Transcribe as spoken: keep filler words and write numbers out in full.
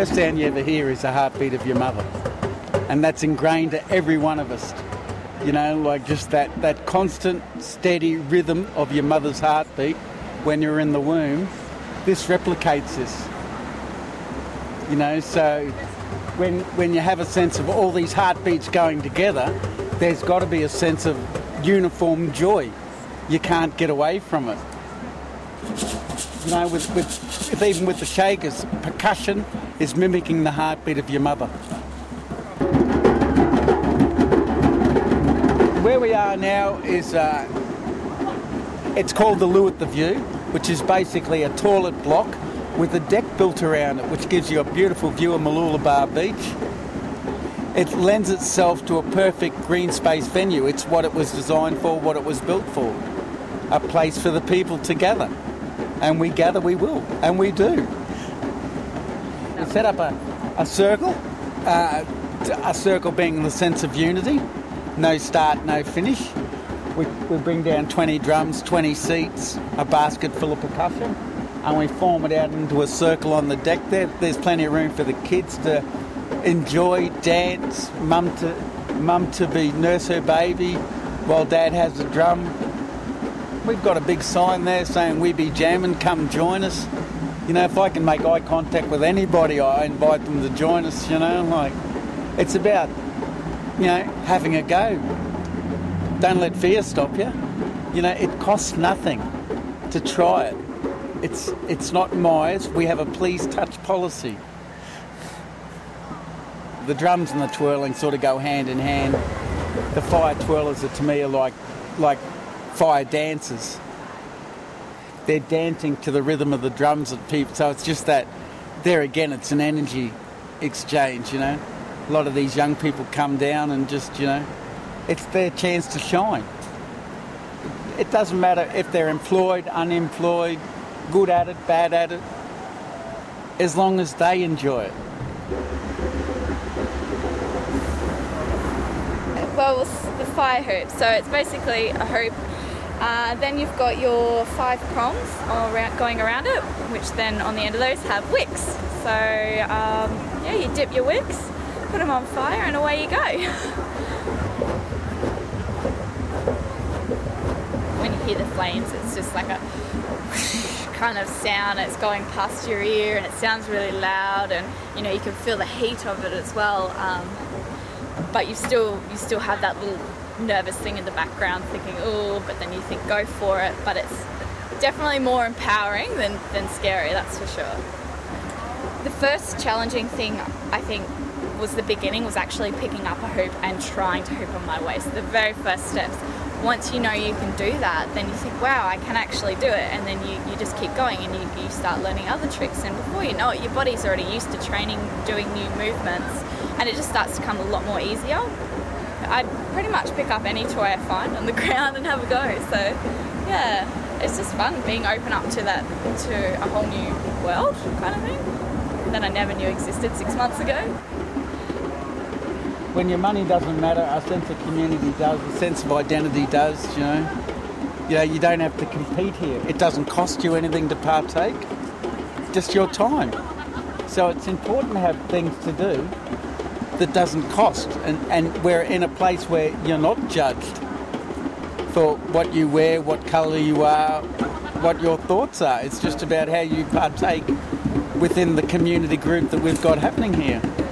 first sound you ever hear is the heartbeat of your mother. And that's ingrained to every one of us. You know, like just that, that constant, steady rhythm of your mother's heartbeat when you're in the womb. This replicates this. You know, so when when you have a sense of all these heartbeats going together, there's got to be a sense of uniform joy. You can't get away from it. You know, with, with, with even with the Shakers, percussion is mimicking the heartbeat of your mother. Where we are now is, uh, it's called the Loo at the View, which is basically a toilet block with a deck built around it, which gives you a beautiful view of Mooloolaba Beach. It lends itself to a perfect green space venue. It's what it was designed for, what it was built for. A place for the people to gather. And we gather, we will, and we do. We set up a, a circle, uh, a circle being the sense of unity. No start, no finish. We, we bring down twenty drums, twenty seats, a basket full of percussion, and we form it out into a circle on the deck there. There's plenty of room for the kids to enjoy, dance, mum to, mum to be nurse her baby while dad has the drum. We've got a big sign there saying we be jamming, come join us. You know, if I can make eye contact with anybody, I invite them to join us, you know, like, it's about, you know, having a go. Don't let fear stop you. You know, it costs nothing to try it. It's it's not Myers. We have a please touch policy. The drums and the twirling sort of go hand in hand. The fire twirlers are, to me, are like like fire dancers. They're dancing to the rhythm of the drums of people. So it's just that, there again, it's an energy exchange, you know. A lot of these young people come down and just, you know, it's their chance to shine. It doesn't matter if they're employed, unemployed, good at it, bad at it, as long as they enjoy it. Well, the fire hoop. So it's basically a hoop. Uh, then you've got your five prongs all around, going around it, which then on the end of those have wicks. So um, yeah, you dip your wicks, put them on fire, and away you go. When you hear the flames, it's just like a kind of sound. It's going past your ear, and it sounds really loud, and you know you can feel the heat of it as well. Um, but you still you still have that little nervous thing in the background thinking, oh, but then you think go for it. But it's definitely more empowering than, than scary, that's for sure. The first challenging thing, I think, was the beginning, was actually picking up a hoop and trying to hoop on my way. So the very first steps. Once you know you can do that, then you think, wow, I can actually do it. And then you, you just keep going and you, you start learning other tricks. And before you know it, your body's already used to training, doing new movements, and it just starts to become a lot more easier. I pretty much pick up any toy I find on the ground and have a go. So, yeah, it's just fun being open up to that, to a whole new world kind of thing that I never knew existed six months ago. When your money doesn't matter, a sense of community does, a sense of identity does, you know. You know, you don't have to compete here. It doesn't cost you anything to partake, just your time. So it's important to have things to do that doesn't cost, and, and we're in a place where you're not judged for what you wear, what colour you are, what your thoughts are. It's just about how you partake within the community group that we've got happening here.